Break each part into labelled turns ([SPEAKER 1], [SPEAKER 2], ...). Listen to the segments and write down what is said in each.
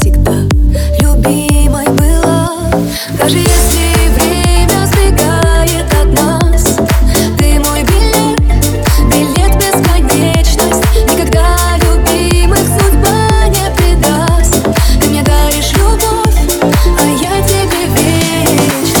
[SPEAKER 1] навсегда любимой была. Даже если время сбегает от нас, ты мой билет, билет в бесконечность. Никогда любимых судьба не предаст. Ты мне даришь любовь, а я тебе вечность.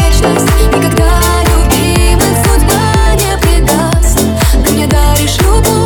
[SPEAKER 1] Никогда любимых судьба не предаст. Ты мне даришь любовь.